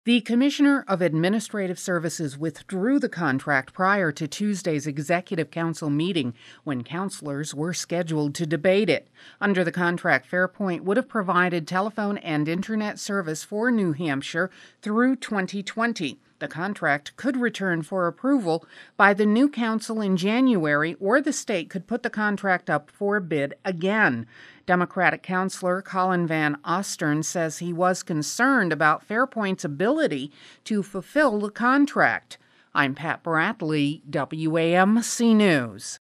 The Commissioner of Administrative Services withdrew the contract prior to Tuesday's Executive Council meeting when counselors were scheduled to debate it. Under the contract, Fairpoint would have provided telephone and internet service for New Hampshire through 2020. The contract could return for approval by the new council in January, or the state could put the contract up for bid again. Democratic councilor Colin Van Ostern says he was concerned about Fairpoint's ability to fulfill the contract. I'm Pat Bradley, WAMC News.